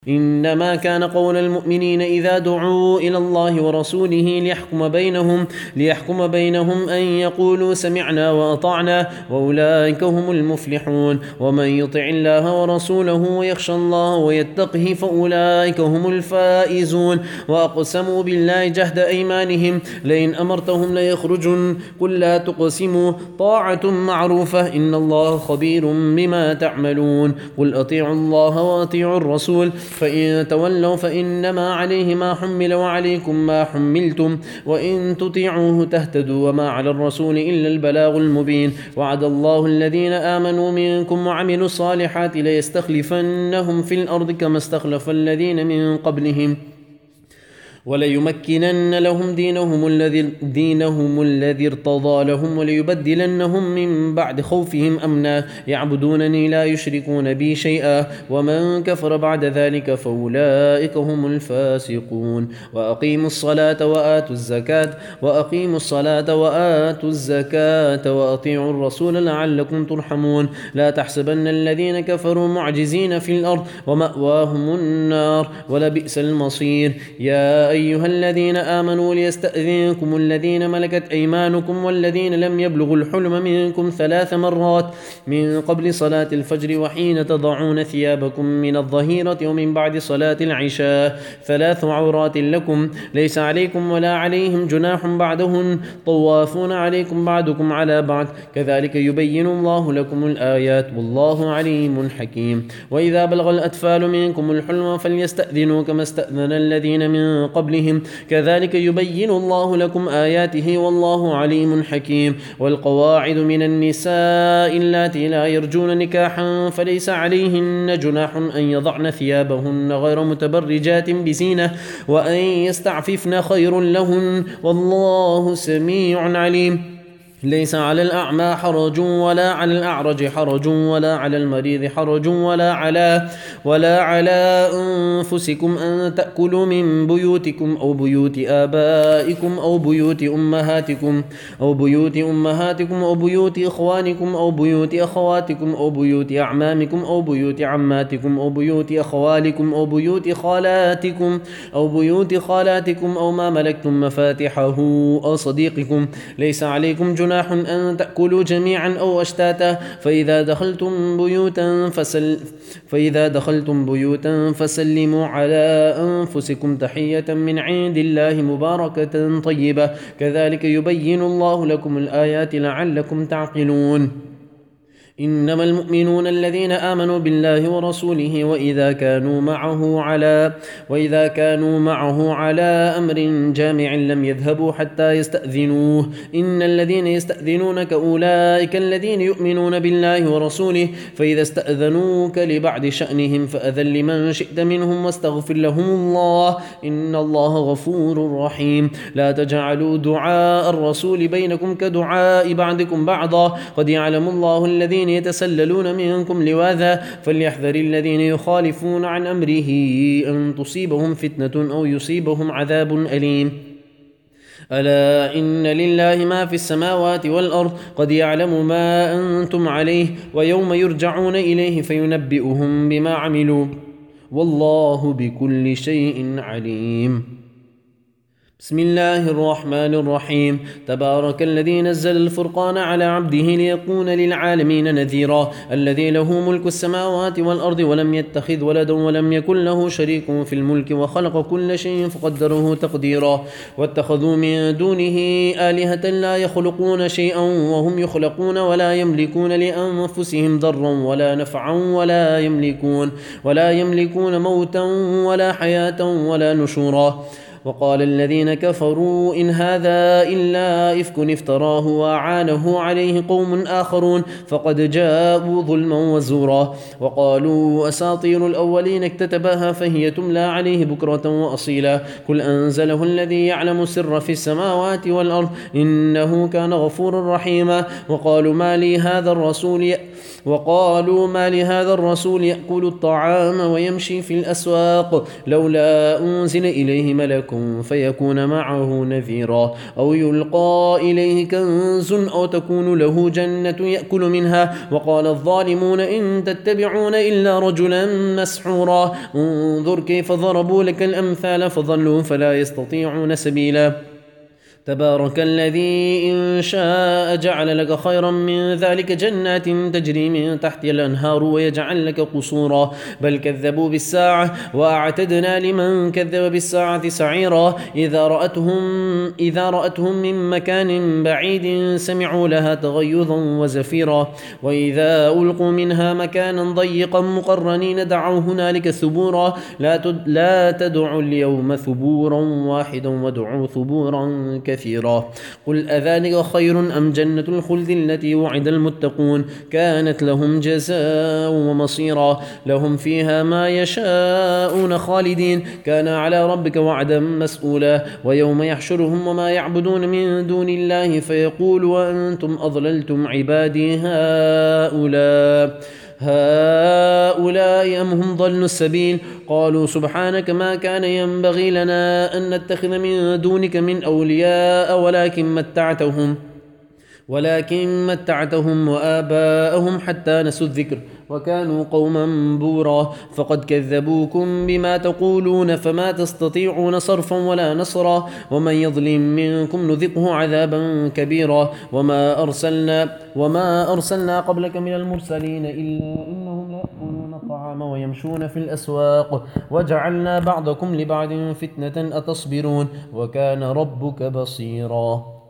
إنما كان قول المؤمنين إذا دعوا إلى الله ورسوله ليحكم بينهم أن يقولوا سمعنا وأطعنا وأولئك هم المفلحون. ومن يطع الله ورسوله ويخشى الله ويتقه فأولئك هم الفائزون. وأقسموا بالله جهد أيمانهم لئن أمرتهم ليخرجن قل لا تقسموا طاعة معروفة إن الله خبير بما تعملون. قل أطيعوا الله وأطيعوا الرسول فإن تولوا فإنما عليه ما حمل وعليكم ما حملتم وإن تطيعوه تهتدوا وما على الرسول إلا البلاغ المبين. وعد الله الذين آمنوا منكم وعملوا الصالحات ليستخلفنهم في الأرض كما استخلف الذين من قبلهم وليمكنن لهم دينهم الذي ارتضى لهم وليبدلنهم من بعد خوفهم أمنا يعبدونني لا يشركون بي شيئا ومن كفر بعد ذلك فأولئك هم الفاسقون. وأقيموا الصلاة وآتوا الزكاة وأطيعوا الرسول لعلكم ترحمون. لا تحسبن الذين كفروا معجزين في الأرض ومأواهم النار ولبئس المصير. يا أيها الذين آمنوا ليستأذنكم الذين ملكت أيمانكم والذين لم يبلغوا الحلم منكم 3 مرات من قبل صلاة الفجر وحين تضعون ثيابكم من الظهيرة ومن بعد صلاة العشاء 3 عورات لكم ليس عليكم ولا عليهم جناح بعدهن طوافون عليكم بعضكم على بعض كذلك يبين الله لكم الآيات والله عليم حكيم. وإذا بلغ الأطفال منكم الحلم فليستأذنوا كما استأذن الذين من قبلهم كذلك يبين الله لكم آياته والله عليم حكيم. والقواعد من النساء اللاتي لا يرجون نكاحا فليس عليهن جناح أن يضعن ثيابهن غير متبرجات بزينة وأن يستعففن خير لهن والله سميع عليم. ليس على الأعمى حرج ولا على الأعرج حرج ولا على المريض حرج ولا على أنفسكم أن تأكلوا من بيوتكم أو بيوت آبائكم أو بيوت أمهاتكم أو بيوت إخوانكم أو بيوت أخواتكم أو بيوت أعمامكم أو بيوت عماتكم أو بيوت أخوالكم أو بيوت خالاتكم أو ما ملكتم مفاتحه أو صديقكم. ليس عليكم جناح أن تأكلوا جميعا أو أشتاتا فإذا دخلتم بيوتا فسلموا على أنفسكم تحية من عند الله مباركة طيبة كذلك يبين الله لكم الآيات لعلكم تعقلون. إنما المؤمنون الذين آمنوا بالله ورسوله وإذا كانوا معه على أمر جامع لم يذهبوا حتى يستأذنوه إن الذين يستأذنونك أولئك الذين يؤمنون بالله ورسوله فإذا استأذنوك لبعض شأنهم فأذن لمن شئت منهم واستغفر لهم الله إن الله غفور رحيم. لا تجعلوا دعاء الرسول بينكم كدعاء بعضكم بعضا قد يعلم الله الذين يتسللون منكم لواذا فليحذر الذين يخالفون عن أمره أن تصيبهم فتنة أو يصيبهم عذاب أليم. ألا إن لله ما في السماوات والأرض قد يعلم ما أنتم عليه ويوم يرجعون إليه فينبئهم بما عملوا والله بكل شيء عليم. بسم الله الرحمن الرحيم. تبارك الذي نزل الفرقان على عبده ليكون للعالمين نذيرا الذي له ملك السماوات والأرض ولم يتخذ ولدا ولم يكن له شريك في الملك وخلق كل شيء فقدره تقديرا. واتخذوا من دونه آلهة لا يخلقون شيئا وهم يخلقون ولا يملكون لأنفسهم ضرا ولا نفعا ولا يملكون موتا ولا حياة ولا نشورا. وقال الذين كفروا إن هذا إلا إفك افتراه وأعانه عليه قوم آخرون فقد جاءوا ظلما وزورا. وقالوا أساطير الأولين اكتتبها فهي تملى عليه بكرة وأصيلا قل أنزله الذي يعلم سر في السماوات والأرض إنه كان غفورا رحيما. وقالوا ما لهذا الرسول يأكل الطعام ويمشي في الأسواق لولا أنزل إليه ملك كن فيكون معه نذيرا أو يلقى إليه كنز أو تكون له جنة يأكل منها وقال الظالمون إن تتبعون إلا رجلا مسحورا انظر كيف ضربوا لك الأمثال فضلوا فلا يستطيعون سبيلا تبارك الذي إن شاء جعل لك خيرا من ذلك جنات تجري من تحت الأنهار ويجعل لك قصورا بل كذبوا بالساعة وأعتدنا لمن كذب بالساعة سعيرا إذا رأتهم من مكان بعيد سمعوا لها تغيظا وزفيرا وإذا ألقوا منها مكانا ضيقا مقرنين دعوا هنالك ثبورا لا تدعوا اليوم ثبورا واحدا وادعوا ثبورا كثيرا قل أذلك خير أم جنة الخلد التي وعد المتقون كانت لهم جزاء ومصيرا لهم فيها ما يشاءون خالدين كان على ربك وعدا مسؤولا ويوم يحشرهم وما يعبدون من دون الله فيقول وأنتم أضللتم عبادي هؤلاء أم هم ضلوا السبيل قالوا سبحانك ما كان ينبغي لنا أن نتخذ من دونك من أولياء ولكن متعتهم وآباءهم حتى نسوا الذكر وكانوا قوما بورا فقد كذبوكم بما تقولون فما تستطيعون صرفا ولا نصرا ومن يظلم منكم نذقه عذابا كبيرا وما أرسلنا قبلك من المرسلين إلا إنهم ليأكلون الطعام ويمشون في الأسواق وجعلنا بعضكم لبعض فتنة أتصبرون وكان ربك بصيرا